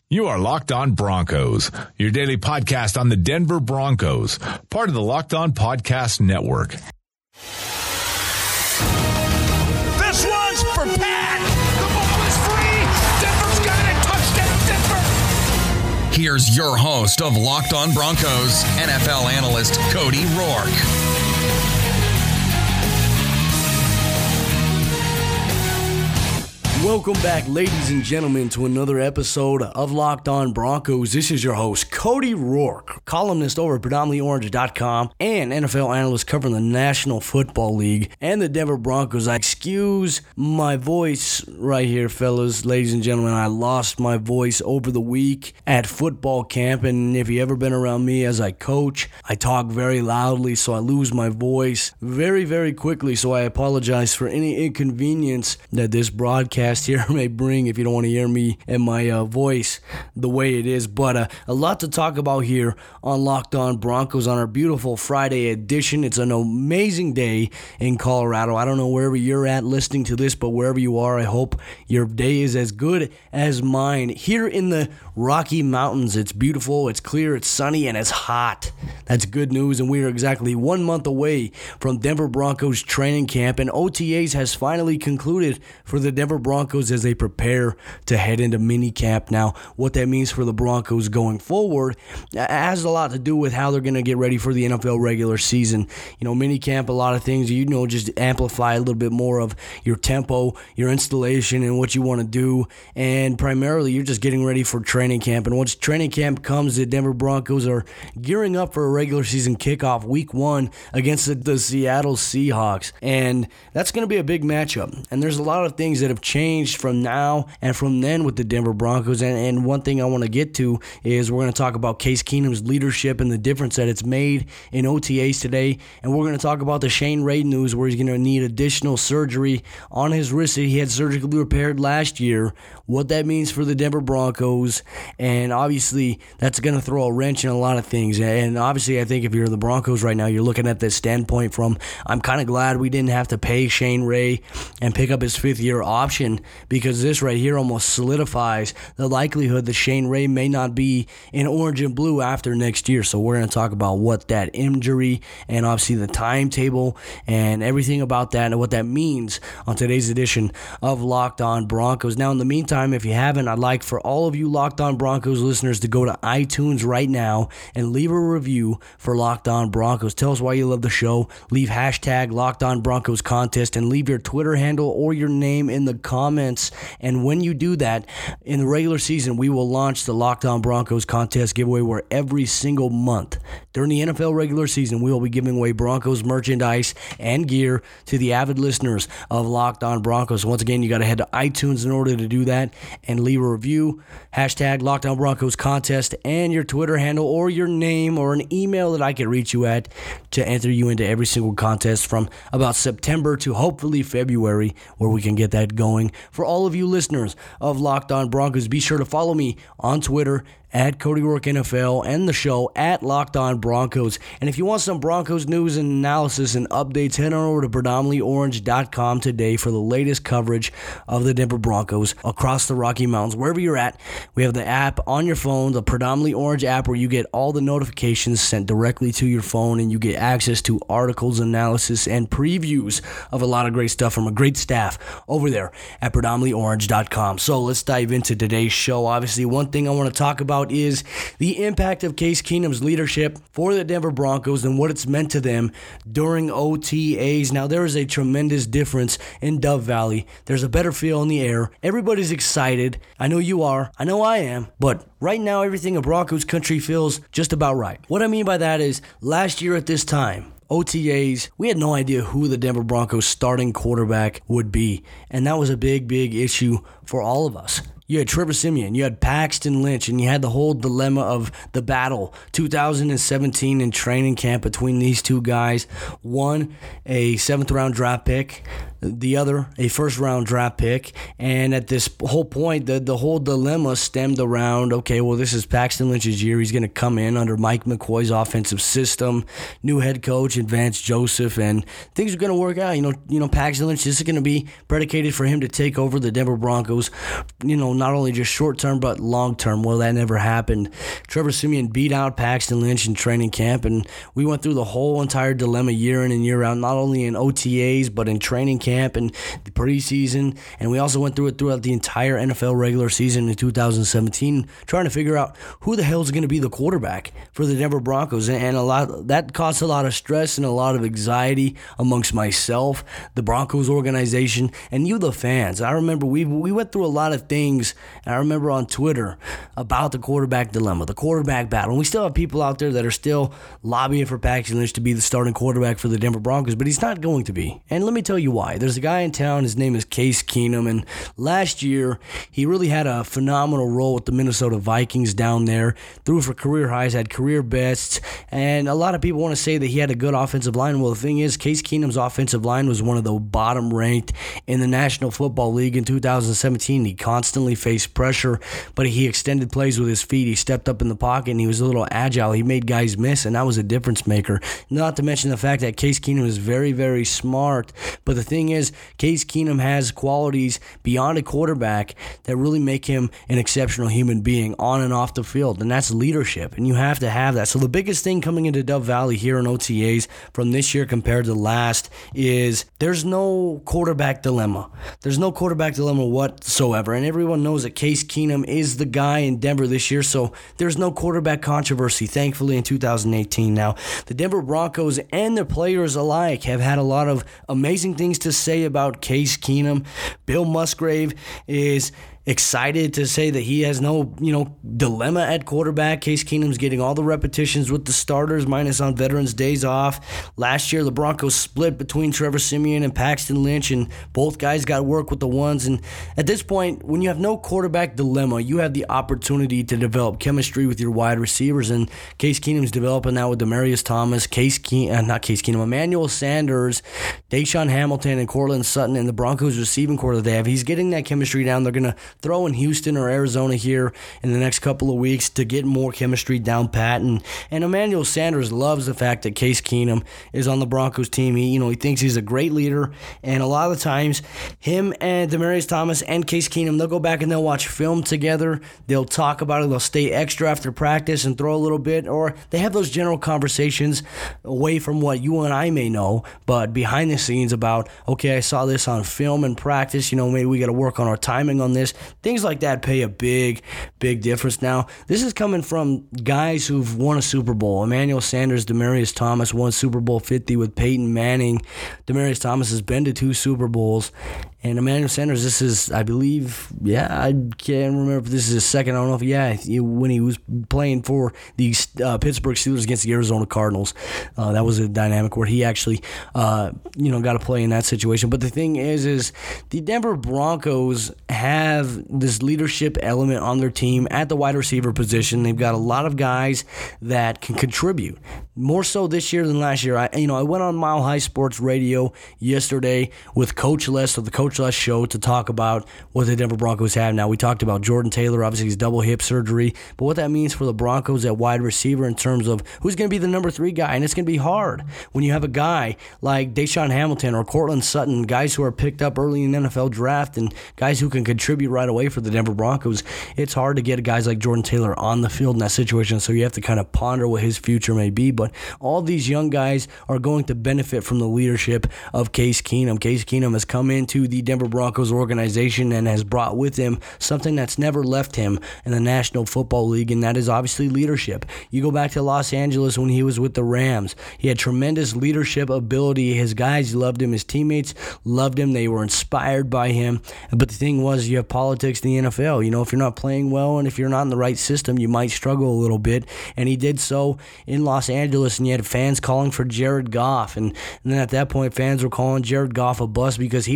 You are Locked On Broncos, your daily podcast on the Denver Broncos, part of the Locked On Podcast Network. This one's for Pat. The ball is free. Denver's got it. Touchdown, Denver. Here's your host of Locked On Broncos, NFL analyst Cody Roark. Welcome back, ladies and gentlemen, to another episode of Locked On Broncos. This is your host, Cody Roark, columnist over at predominantlyorange.com and NFL analyst covering the National Football League and the Denver Broncos. Excuse my voice right here, fellas, ladies and gentlemen. I lost my voice over the week at football camp, and if you ever been around me as I coach, I talk very loudly, so I lose my voice very, very quickly, so I apologize for any inconvenience that this broadcast here may bring if you don't want to hear me and my voice the way it is. But a lot to talk about here on Locked On Broncos on our beautiful Friday edition. It's an amazing day in Colorado. I don't know wherever you're at listening to this, but wherever you are, I hope your day is as good as mine. Here in the Rocky Mountains, it's beautiful, it's clear, it's sunny, and it's hot. That's good news, and we are exactly 1 month away from Denver Broncos training camp, and OTAs has finally concluded for the Denver Broncos as they prepare to head into minicamp. Now, what that means for the Broncos going forward has a lot to do with how they're going to get ready for the NFL regular season. You know, minicamp, a lot of things, just amplify a little bit more of your tempo, your installation, and what you want to do, and primarily you're just getting ready for training camp. And once training camp comes, the Denver Broncos are gearing up for a regular season kickoff week 1 against the Seattle Seahawks, and that's going to be a big matchup. And there's a lot of things that have changed from now and from then with the Denver Broncos, and one thing I want to get to is we're going to talk about Case Keenum's leadership and the difference that it's made in OTAs today, and we're going to talk about the Shane Ray news where he's going to need additional surgery on his wrist that he had surgically repaired last year, what that means for the Denver Broncos, and obviously that's going to throw a wrench in a lot of things. And obviously I think if you're the Broncos right now, you're looking at this standpoint from, I'm kind of glad we didn't have to pay Shane Ray and pick up his 5th-year option, because this right here almost solidifies the likelihood that Shane Ray may not be in orange and blue after next year. So we're going to talk about what that injury and obviously the timetable and everything about that and what that means on today's edition of Locked On Broncos. Now, in the meantime, if you haven't, I'd like for all of you Locked On Broncos listeners to go to iTunes right now and leave a review for Locked On Broncos. Tell us why you love the show. Leave hashtag Locked On Broncos contest and leave your Twitter handle or your name in the comments. And when you do that, in the regular season, we will launch the Locked On Broncos contest giveaway, where every single month during the NFL regular season, we will be giving away Broncos merchandise and gear to the avid listeners of Locked On Broncos. Once again, you got to head to iTunes in order to do that and leave a review, hashtag Locked On Broncos contest, and your Twitter handle or your name or an email that I can reach you at to enter you into every single contest from about September to hopefully February, where we can get that going. For all of you listeners of Locked On Broncos, be sure to follow me on Twitter at Cody Roark NFL and the show at Locked On Broncos. And if you want some Broncos news and analysis and updates, head on over to predominantlyorange.com today for the latest coverage of the Denver Broncos across the Rocky Mountains. Wherever you're at, we have the app on your phone, the Predominantly Orange app, where you get all the notifications sent directly to your phone, and you get access to articles, analysis, and previews of a lot of great stuff from a great staff over there at predominantlyorange.com. So let's dive into today's show. Obviously, one thing I want to talk about is the impact of Case Keenum's leadership for the Denver Broncos and what it's meant to them during OTAs. Now, there is a tremendous difference in Dove Valley. There's a better feel in the air. Everybody's excited. I know you are. I know I am. But right now, everything in Broncos country feels just about right. What I mean by that is, last year at this time, OTAs, we had no idea who the Denver Broncos starting quarterback would be. And that was a big, big issue for all of us. You had Trevor Siemian, you had Paxton Lynch, and you had the whole dilemma of the battle 2017 in training camp between these two guys. One, a 7th-round draft pick. the other, a first-round draft pick. And at this whole point, the whole dilemma stemmed around, okay, well, this is Paxton Lynch's year. He's going to come in under Mike McCoy's offensive system, new head coach, Vance Joseph, and things are going to work out. You know, Paxton Lynch, this is going to be predicated for him to take over the Denver Broncos, not only just short-term, but long-term. Well, that never happened. Trevor Siemian beat out Paxton Lynch in training camp, and we went through the whole entire dilemma year in and year out, not only in OTAs, but in training camp and the preseason, and we also went through it throughout the entire NFL regular season in 2017, trying to figure out who the hell is going to be the quarterback for the Denver Broncos, and that caused a lot of stress and a lot of anxiety amongst myself, the Broncos organization, and you, the fans. I remember we went through a lot of things, and I remember on Twitter about the quarterback dilemma, the quarterback battle, and we still have people out there that are still lobbying for Paxton Lynch to be the starting quarterback for the Denver Broncos, but he's not going to be, and let me tell you why. There's a guy in town, his name is Case Keenum, and last year he really had a phenomenal role with the Minnesota Vikings down there, threw for career highs, had career bests, and a lot of people want to say that he had a good offensive line. Well, the thing is, Case Keenum's offensive line was one of the bottom ranked in the National Football League in 2017. He constantly faced pressure, but he extended plays with his feet. He stepped up in the pocket, and he was a little agile. He made guys miss, and that was a difference maker. Not to mention the fact that Case Keenum is very, very smart, but the thing is, Case Keenum has qualities beyond a quarterback that really make him an exceptional human being on and off the field, and that's leadership, and you have to have that. So the biggest thing coming into Dove Valley here in OTAs from this year compared to last is there's no quarterback dilemma. There's no quarterback dilemma whatsoever, and everyone knows that Case Keenum is the guy in Denver this year, so there's no quarterback controversy, thankfully, in 2018. Now, the Denver Broncos and their players alike have had a lot of amazing things to say about Case Keenum. Bill Musgrave is excited to say that he has no, dilemma at quarterback. Case Keenum's getting all the repetitions with the starters, minus on veterans' days off. Last year, the Broncos split between Trevor Siemian and Paxton Lynch, and both guys got work with the ones. And at this point, when you have no quarterback dilemma, you have the opportunity to develop chemistry with your wide receivers, and Case Keenum's developing that with Demaryius Thomas, Emmanuel Sanders, Deshaun Hamilton, and Cortland Sutton, and the Broncos receiving core that they have. He's getting that chemistry down. They're going to throw in Houston or Arizona here in the next couple of weeks to get more chemistry down pat. And Emmanuel Sanders loves the fact that Case Keenum is on the Broncos team. He thinks he's a great leader, and a lot of the times, him and Demaryius Thomas and Case Keenum, they'll go back and they'll watch film together. They'll talk about it. They'll stay extra after practice and throw a little bit, or they have those general conversations away from what you and I may know, but behind the scenes about, okay, I saw this on film and practice, maybe we got to work on our timing on this. Things like that pay a big, big difference. Now, this is coming from guys who've won a Super Bowl. Emmanuel Sanders, Demaryius Thomas won Super Bowl 50 with Peyton Manning. Demaryius Thomas has been to 2 Super Bowls. And Emmanuel Sanders, this is, I believe, I can't remember if this is his second. I don't know if, when he was playing for the Pittsburgh Steelers against the Arizona Cardinals. That was a dynamic where he actually, got to play in that situation. But the thing is the Denver Broncos have this leadership element on their team at the wide receiver position. They've got a lot of guys that can contribute. More so this year than last year. I went on Mile High Sports Radio yesterday with Coach Les of the Coach Les Show to talk about what the Denver Broncos have now. We talked about Jordan Taylor, obviously his double hip surgery, but what that means for the Broncos at wide receiver in terms of who's going to be the number 3 guy, and it's going to be hard when you have a guy like Deshaun Hamilton or Cortland Sutton, guys who are picked up early in the NFL draft and guys who can contribute right away for the Denver Broncos. It's hard to get guys like Jordan Taylor on the field in that situation, so you have to kind of ponder what his future may be, but all these young guys are going to benefit from the leadership of Case Keenum. Case Keenum has come into the Denver Broncos organization and has brought with him something that's never left him in the National Football League, and that is obviously leadership. You go back to Los Angeles when he was with the Rams. He had tremendous leadership ability. His guys loved him. His teammates loved him. They were inspired by him. But the thing was, you have politics in the NFL. If you're not playing well and if you're not in the right system, you might struggle a little bit. And he did so in Los Angeles, and you had fans calling for Jared Goff. And then at that point, fans were calling Jared Goff a bust because he wasn't having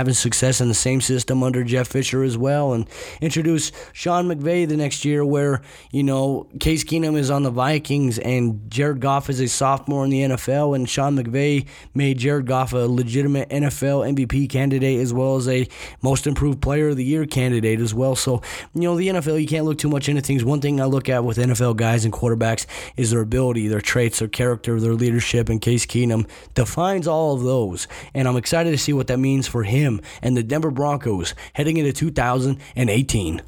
having success in the same system under Jeff Fisher as well, and introduce Sean McVay the next year where, Case Keenum is on the Vikings and Jared Goff is a sophomore in the NFL, and Sean McVay made Jared Goff a legitimate NFL MVP candidate as well as a Most Improved Player of the Year candidate as well. So, the NFL, you can't look too much into things. One thing I look at with NFL guys and quarterbacks is their ability, their traits, their character, their leadership, and Case Keenum defines all of those. And I'm excited to see what that means for him and the Denver Broncos heading into 2018.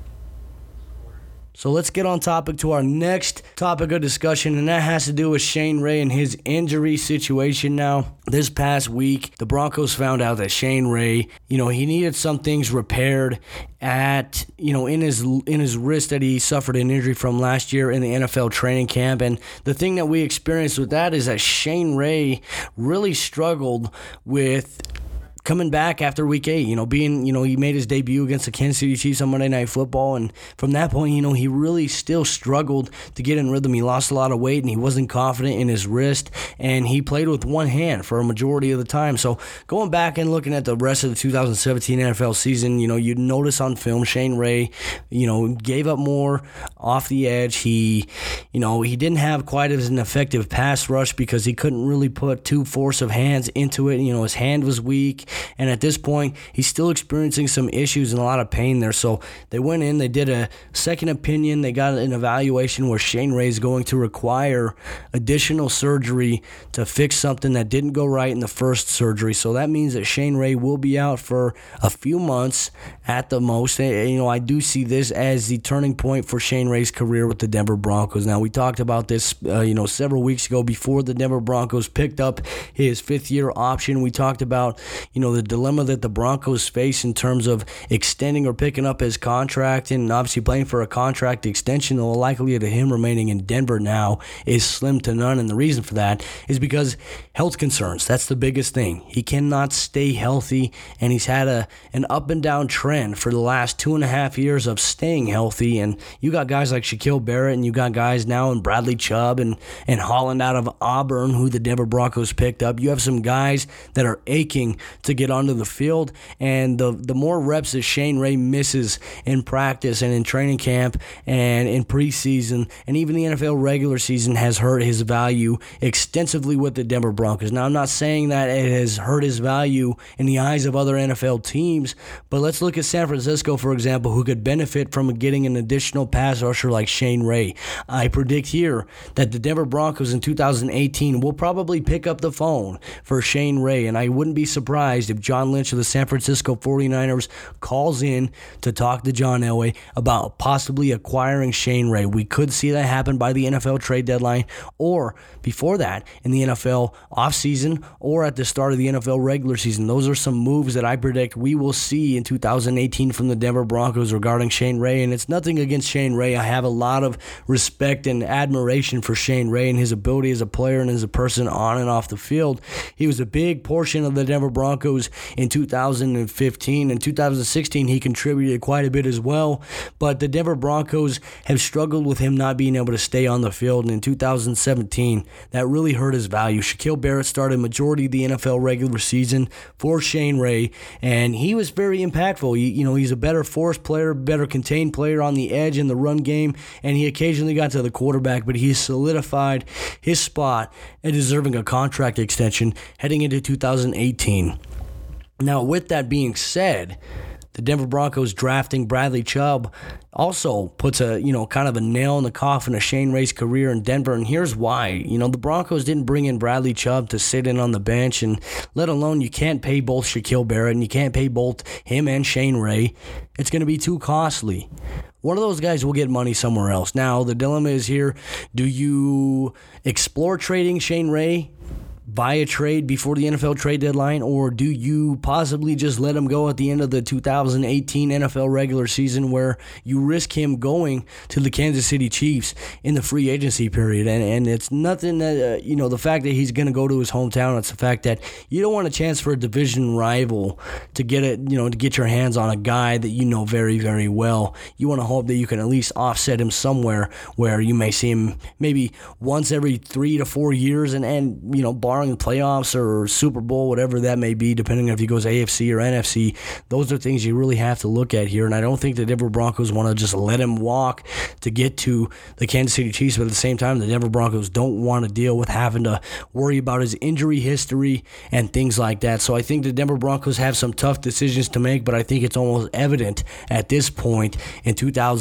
So let's get on topic to our next topic of discussion, and that has to do with Shane Ray and his injury situation now. This past week, the Broncos found out that Shane Ray, he needed some things repaired at, in his wrist that he suffered an injury from last year in the NFL training camp. And the thing that we experienced with that is that Shane Ray really struggled with coming back after week 8, he made his debut against the Kansas City Chiefs on Monday Night Football, and from that point, he really still struggled to get in rhythm. He lost a lot of weight, and he wasn't confident in his wrist, and he played with one hand for a majority of the time. So going back and looking at the rest of the 2017 NFL season, you'd notice on film Shane Ray, gave up more off the edge. He didn't have quite as an effective pass rush because he couldn't really put two force of hands into it. His hand was weak. And at this point, he's still experiencing some issues and a lot of pain there. So they went in, they did a second opinion, they got an evaluation where Shane Ray is going to require additional surgery to fix something that didn't go right in the first surgery. So that means that Shane Ray will be out for a few months at the most. I do see this as the turning point for Shane Ray's career with the Denver Broncos. Now, we talked about this, several weeks ago before the Denver Broncos picked up his fifth-year option. We talked about, the dilemma that the Broncos face in terms of extending or picking up his contract, and obviously playing for a contract extension. The likelihood of him remaining in Denver now is slim to none, and the reason for that is because health concerns. That's the biggest thing. He cannot stay healthy, and he's had an up and down trend for the last 2.5 years of staying healthy. And you got guys like Shaquille Barrett, and you got guys now in Bradley Chubb and Holland out of Auburn, who the Denver Broncos picked up. You have some guys that are aching to get onto the field, and the more reps that Shane Ray misses in practice and in training camp and in preseason and even the NFL regular season has hurt his value extensively with the Denver Broncos. Now, I'm not saying that it has hurt his value in the eyes of other NFL teams, but let's look at San Francisco, for example, who could benefit from getting an additional pass rusher like Shane Ray. I predict here that the Denver Broncos in 2018 will probably pick up the phone for Shane Ray, and I wouldn't be surprised if John Lynch of the San Francisco 49ers calls in to talk to John Elway about possibly acquiring Shane Ray. We could see that happen by the NFL trade deadline, or before that in the NFL offseason, or at the start of the NFL regular season. Those are some moves that I predict we will see in 2018 from the Denver Broncos regarding Shane Ray. And it's nothing against Shane Ray. I have a lot of respect and admiration for Shane Ray and his ability as a player and as a person on and off the field. He was a big portion of the Denver Broncos in 2015. In 2016, he contributed quite a bit as well, but the Denver Broncos have struggled with him not being able to stay on the field, and in 2017, that really hurt his value. Shaquille Barrett started majority of the NFL regular season for Shane Ray, and he was very impactful. He's a better force player, better contained player on the edge in the run game, and he occasionally got to the quarterback, but he solidified his spot and deserving a contract extension heading into 2018. Now, with that being said, the Denver Broncos drafting Bradley Chubb also puts a kind of a nail in the coffin of Shane Ray's career in Denver, and here's why. The Broncos didn't bring in Bradley Chubb to sit in on the bench, and let alone you can't pay both Shaquille Barrett and you can't pay both him and Shane Ray. It's going to be too costly. One of those guys will get money somewhere else. Now, the dilemma is here: do you explore trading Shane Ray via trade before the NFL trade deadline, or do you possibly just let him go at the end of the 2018 NFL regular season, where you risk him going to the Kansas City Chiefs in the free agency period? And it's nothing that, the fact that he's going to go to his hometown, it's the fact that you don't want a chance for a division rival to get it, to get your hands on a guy that you know very, very well. You want to hope that you can at least offset him somewhere where you may see him maybe once every 3 to 4 years, and bar barring the playoffs or Super Bowl, whatever that may be, depending on if he goes AFC or NFC, those are things you really have to look at here. And I don't think the Denver Broncos want to just let him walk to get to the Kansas City Chiefs, but at the same time, the Denver Broncos don't want to deal with having to worry about his injury history and things like that. So I think the Denver Broncos have some tough decisions to make, but I think it's almost evident at this point in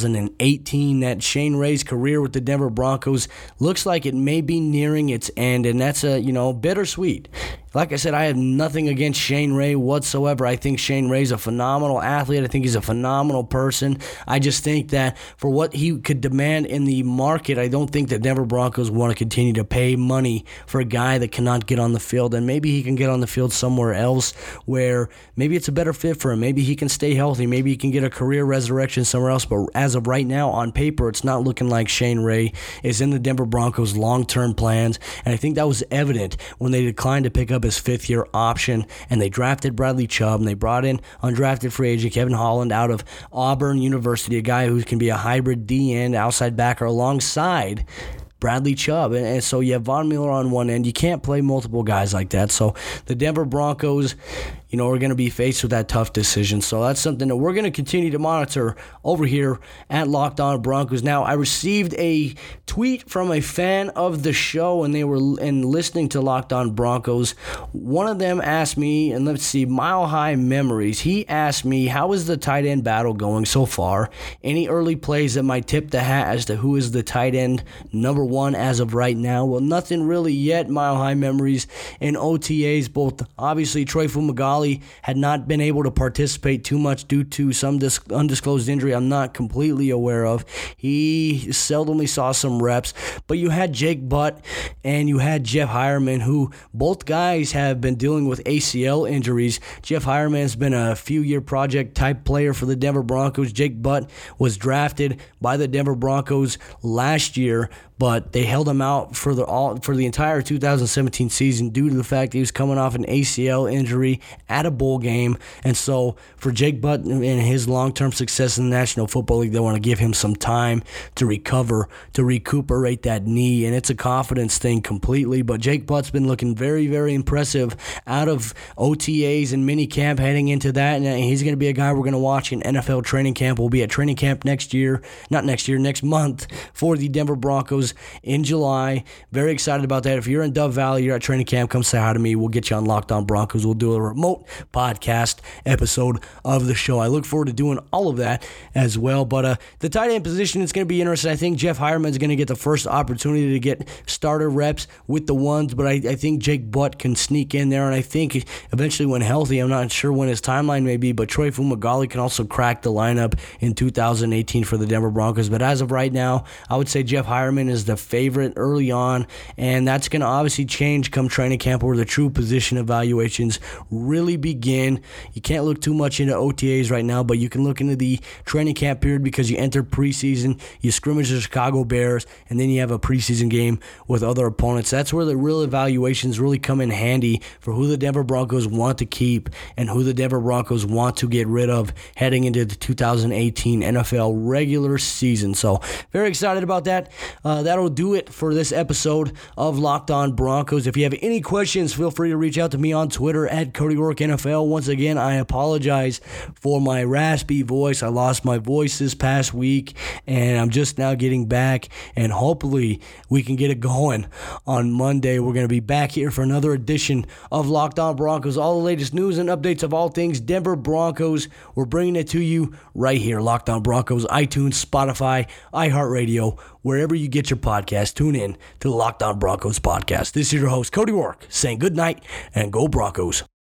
2018 that Shane Ray's career with the Denver Broncos looks like it may be nearing its end, and that's bittersweet. Like I said, I have nothing against Shane Ray whatsoever. I think Shane Ray's a phenomenal athlete. I think he's a phenomenal person. I just think that for what he could demand in the market, I don't think the Denver Broncos want to continue to pay money for a guy that cannot get on the field. And maybe he can get on the field somewhere else where maybe it's a better fit for him. Maybe he can stay healthy. Maybe he can get a career resurrection somewhere else. But as of right now, on paper, it's not looking like Shane Ray is in the Denver Broncos' long-term plans. And I think that was evident when they declined to pick up his fifth-year option, and they drafted Bradley Chubb, and they brought in undrafted free agent Kevin Holland out of Auburn University, a guy who can be a hybrid D-end outside backer alongside Bradley Chubb. And so you have Von Miller on one end. You can't play multiple guys like that. So the Denver Broncos, are going to be faced with that tough decision. So that's something that we're going to continue to monitor over here at Locked On Broncos. Now, I received a tweet from a fan of the show, and they were listening to Locked On Broncos. One of them asked me, and let's see, Mile High Memories. He asked me, how is the tight end battle going so far? Any early plays that might tip the hat as to who is the tight end number one as of right now? Well, nothing really yet, Mile High Memories. In OTAs, both obviously Troy Fumagalli had not been able to participate too much due to some undisclosed injury I'm not completely aware of. He seldomly saw some reps, but you had Jake Butt and you had Jeff Hireman, who both guys have been dealing with ACL injuries. Jeff Hireman has been a few-year project type player for the Denver Broncos. Jake Butt was drafted by the Denver Broncos last year, but they held him out for the entire 2017 season due to the fact that he was coming off an ACL injury at a bowl game. And so for Jake Butt and his long-term success in the National Football League, they want to give him some time to recover, to recuperate that knee, and it's a confidence thing completely. But Jake Butt's been looking very, very impressive out of OTAs and minicamp heading into that, and he's going to be a guy we're going to watch in NFL training camp. We'll be at training camp next month for the Denver Broncos in July. Very excited about that. If you're in Dove Valley, you're at training camp, come say hi to me. We'll get you on Locked On Broncos. We'll do a remote podcast episode of the show. I look forward to doing all of that as well. But the tight end position is going to be interesting. I think Jeff Hireman is going to get the first opportunity to get starter reps with the ones, but I think Jake Butt can sneak in there, and I think eventually when healthy, I'm not sure when his timeline may be, but Troy Fumagalli can also crack the lineup in 2018 for the Denver Broncos. But as of right now, I would say Jeff Hireman is the favorite early on, and that's going to obviously change come training camp where the true position evaluations really begin. You can't look too much into OTAs right now, but you can look into the training camp period because you enter preseason, you scrimmage the Chicago Bears, and then you have a preseason game with other opponents. That's where the real evaluations really come in handy for who the Denver Broncos want to keep and who the Denver Broncos want to get rid of heading into the 2018 NFL regular season. So very excited about that. That'll do it for this episode of Locked On Broncos. If you have any questions, feel free to reach out to me on Twitter at Cody Rourke NFL. Once again, I apologize for my raspy voice. I lost my voice this past week, and I'm just now getting back, and hopefully we can get it going on Monday. We're going to be back here for another edition of Locked On Broncos. All the latest news and updates of all things Denver Broncos. We're bringing it to you right here. Locked On Broncos, iTunes, Spotify, iHeartRadio, wherever you get your podcast. Tune in to the Locked On Broncos podcast. This is your host, Cody Rourke, saying good night and go Broncos.